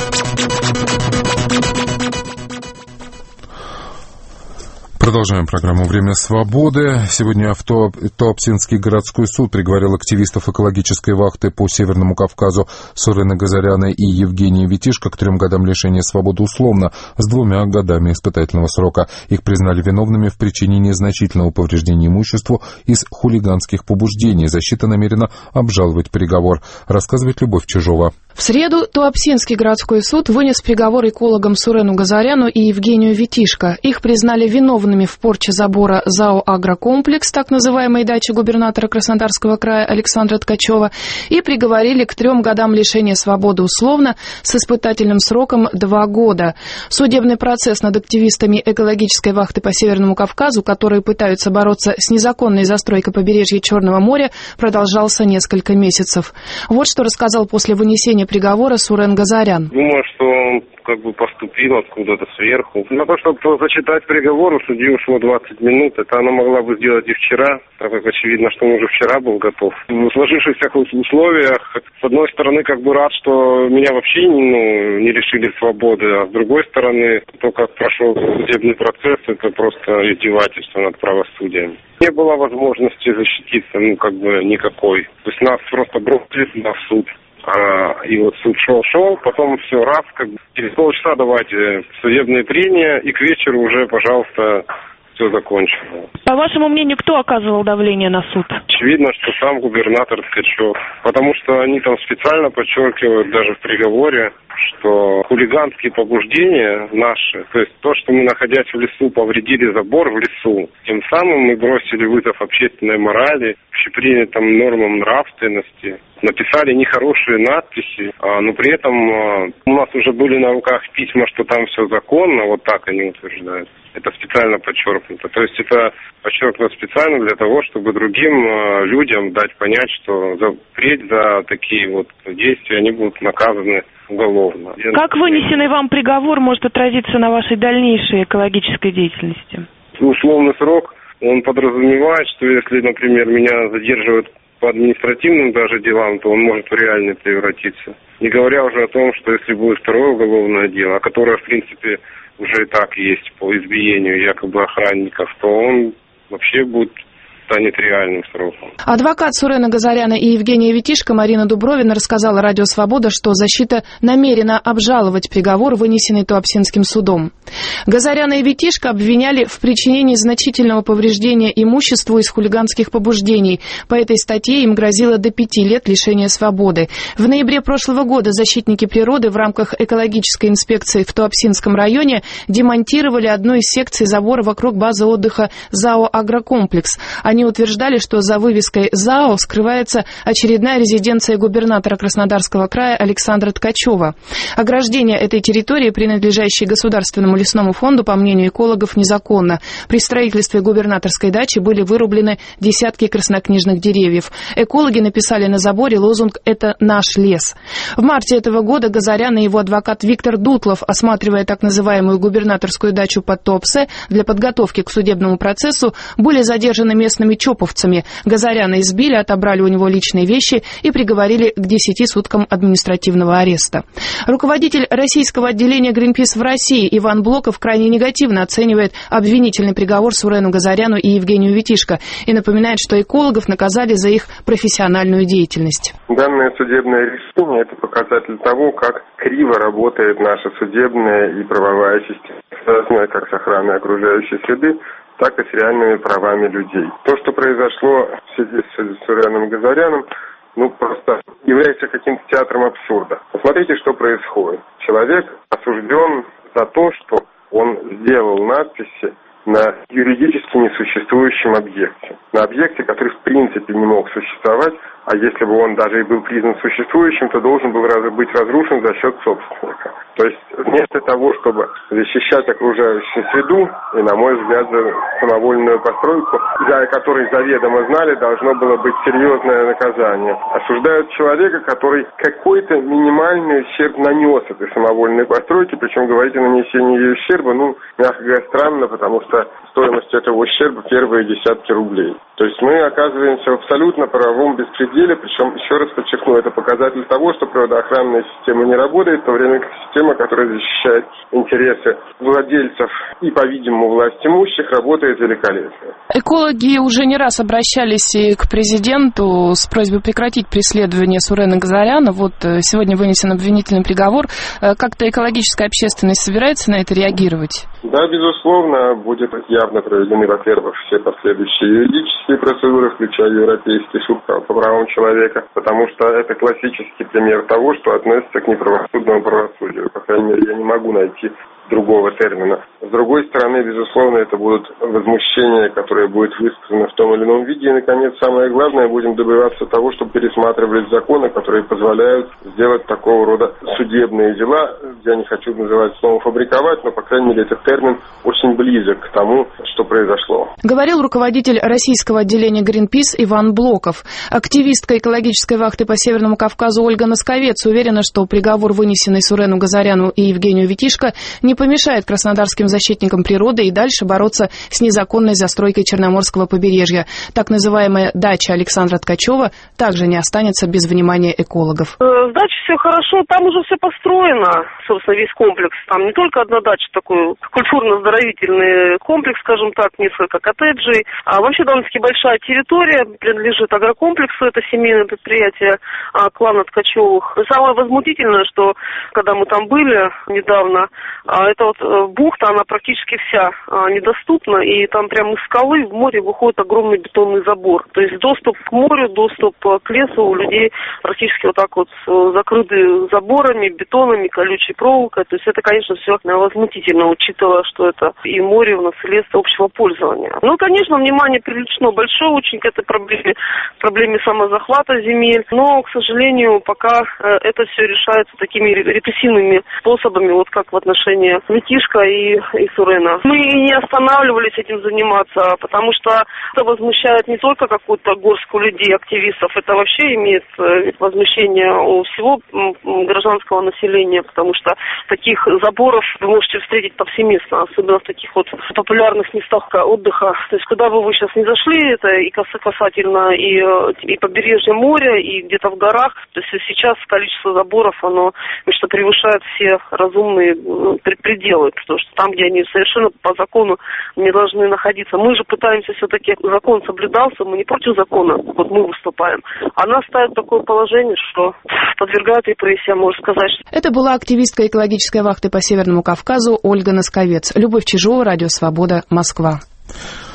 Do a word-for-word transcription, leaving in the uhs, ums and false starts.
Продолжаем программу «Время свободы». Сегодня в Туапсинский городской суд приговорил активистов экологической вахты по Северному Кавказу Сурена Газаряна и Евгения Витишко к трем годам лишения свободы условно с двумя годами испытательного срока. Их признали виновными в причинении значительного повреждения имуществу из хулиганских побуждений. Защита намерена обжаловать приговор. Рассказывает Любовь Чижова. В среду Туапсинский городской суд вынес приговор экологам Сурену Газаряну и Евгению Витишко. Их признали виновными в порче забора ЗАО «Агрокомплекс», так называемой дачи губернатора Краснодарского края Александра Ткачева, и приговорили к трем годам лишения свободы условно с испытательным сроком два года. Судебный процесс над активистами экологической вахты по Северному Кавказу, которые пытаются бороться с незаконной застройкой побережья Черного моря, продолжался несколько месяцев. Вот что рассказал после вынесения приговора Сурен Газарян. Думаю, что он как бы поступил откуда-то сверху. На то, чтобы зачитать приговор, у судьи ушло двадцать минут. Это она могла бы сделать и вчера, так как очевидно, что он уже вчера был готов. В сложившихся условиях, с одной стороны, как бы рад, что меня вообще ну, не лишили свободы, а с другой стороны, то, как прошел судебный процесс, это просто издевательство над правосудием. Не было возможности защититься, ну, как бы никакой. То есть нас просто бросили на суд. А, и вот суд шел-шел, потом все раз, как бы, через полчаса давайте судебные прения, и к вечеру уже, пожалуйста, все закончено. По вашему мнению, кто оказывал давление на суд? Очевидно, что сам губернатор Ткачев, потому что они там специально подчеркивают даже в приговоре, что хулиганские побуждения наши, то есть то, что мы, находясь в лесу, повредили забор в лесу, тем самым мы бросили вызов общественной морали, общепринятым нормам нравственности, написали нехорошие надписи, а, но при этом а, у нас уже были на руках письма, что там все законно, вот так они утверждают. Это специально подчеркнуто. То есть это подчеркнуто специально для того, чтобы другим а, людям дать понять, что за, впредь за такие вот действия они будут наказаны уголовно. Как вынесенный вам приговор может отразиться на вашей дальнейшей экологической деятельности? Условный срок, он подразумевает, что если, например, меня задерживают по административным даже делам, то он может в реальный превратиться. Не говоря уже о том, что если будет второе уголовное дело, которое, в принципе, уже и так есть по избиению якобы охранников, то он вообще будет станет реальным сроком. Адвокат Сурена Газаряна и Евгения Витишко Марина Дубровина рассказала Радио Свобода, что защита намерена обжаловать приговор, вынесенный Туапсинским судом. Газаряна и Витишко обвиняли в причинении значительного повреждения имуществу из хулиганских побуждений. По этой статье им грозило до пяти лет лишения свободы. В ноябре прошлого года защитники природы в рамках экологической инспекции в Туапсинском районе демонтировали одну из секций забора вокруг базы отдыха ЗАО «Агрокомплекс». Они утверждали, что за вывеской ЗАО скрывается очередная резиденция губернатора Краснодарского края Александра Ткачева. Ограждение этой территории, принадлежащей Государственному лесному фонду, по мнению экологов, незаконно. При строительстве губернаторской дачи были вырублены десятки краснокнижных деревьев. Экологи написали на заборе лозунг «Это наш лес». В марте этого года Газарян и его адвокат Виктор Дутлов, осматривая так называемую губернаторскую дачу под Туапсе для подготовки к судебному процессу, были задержаны местными чоповцами. Газаряна избили, отобрали у него личные вещи и приговорили к десяти суткам административного ареста. Руководитель российского отделения Greenpeace в России Иван Блоков крайне негативно оценивает обвинительный приговор Сурену Газаряну и Евгению Витишко и напоминает, что экологов наказали за их профессиональную деятельность. Данное судебное решение – это показатель того, как криво работает наша судебная и правовая система, связанная как с охраной окружающей среды, так и с реальными правами людей. То, что произошло в связи с Суреном Газаряном, ну, просто является каким-то театром абсурда. Посмотрите, что происходит. Человек осужден за то, что он сделал надписи на юридически несуществующем объекте. На объекте, который в принципе не мог существовать, а если бы он даже и был признан существующим, то должен был быть разрушен за счет собственника. То есть вместо того, чтобы защищать окружающую среду, и, на мой взгляд, за самовольную постройку, за которой заведомо знали, должно было быть серьезное наказание. Осуждают человека, который какой-то минимальный ущерб нанес этой самовольной постройке, причем говорить о нанесении ей ущерба, ну, мягко говоря, странно, потому что стоимость этого ущерба первые десятки рублей. То есть мы оказываемся в абсолютно правовом беспределе, причем, еще раз подчеркну, это показатель того, что природоохранная система не работает, в то время как система, которая защищает интересы владельцев и, по-видимому, власть имущих, работает великолепно. Экологи уже не раз обращались и к президенту с просьбой прекратить преследование Сурена Газаряна. Вот сегодня вынесен обвинительный приговор. Как-то экологическая общественность собирается на это реагировать? Да, безусловно, будет явно проведены, во-первых, все последующие юридические процедуры, включая Европейский суд по правам человека, потому что это классический пример того, что относится к неправосудному правосудию. По крайней мере, я не могу найти другого термина. С другой стороны, безусловно, это будут возмущения, которые будут высказаны в том или ином виде. И, наконец, самое главное, будем добиваться того, чтобы пересматривались законы, которые позволяют сделать такого рода судебные дела. Я не хочу называть словом «фабриковать», но, по крайней мере, этот термин очень близок к тому, что произошло. Говорил руководитель российского отделения Greenpeace Иван Блоков. Активистка экологической вахты по Северному Кавказу Ольга Носковец уверена, что приговор, вынесенный Сурену Газаряну и Евгению Витишко, не помешает краснодарским защитникам природы и дальше бороться с незаконной застройкой Черноморского побережья. Так называемая дача Александра Ткачева также не останется без внимания экологов. С дачей все хорошо, там уже все построено, собственно, весь комплекс. Там не только одна дача, такой культурно-оздоровительный комплекс, скажем так, несколько коттеджей. А вообще довольно-таки большая территория, принадлежит агрокомплексу, это семейное предприятие клана Ткачевых. И самое возмутительное, что когда мы там были недавно, эта вот бухта, она практически вся недоступна, и там прямо из скалы в море выходит огромный бетонный забор. То есть доступ к морю, доступ к лесу у людей практически вот так вот закрыты заборами, бетонами, колючей проволокой. То есть это, конечно, все возмутительно, учитывая, что это и море у нас, и лес общего пользования. Ну, конечно, внимание привлечено большое очень к этой проблеме, проблеме самозахвата земель, но, к сожалению, пока это все решается такими репрессивными способами, вот как в отношении Витишко и, и Сурена. Мы не останавливались этим заниматься, потому что это возмущает не только какую-то горстку людей, активистов, это вообще имеет возмущение у всего гражданского населения, потому что таких заборов вы можете встретить повсеместно, особенно в таких вот популярных местах отдыха. То есть куда бы вы сейчас не зашли, это и касательно и, и побережья моря, и где-то в горах. То есть сейчас количество заборов, оно что превышает все разумные пределы, потому что там, где они совершенно по закону не должны находиться. Мы же пытаемся все-таки, закон соблюдался, мы не против закона, вот мы выступаем. Она ставит такое положение, что подвергает репрессиям, можно сказать. Это была активистка экологической вахты по Северному Кавказу Ольга Носковец. Любовь Чижова, Радио Свобода, Москва.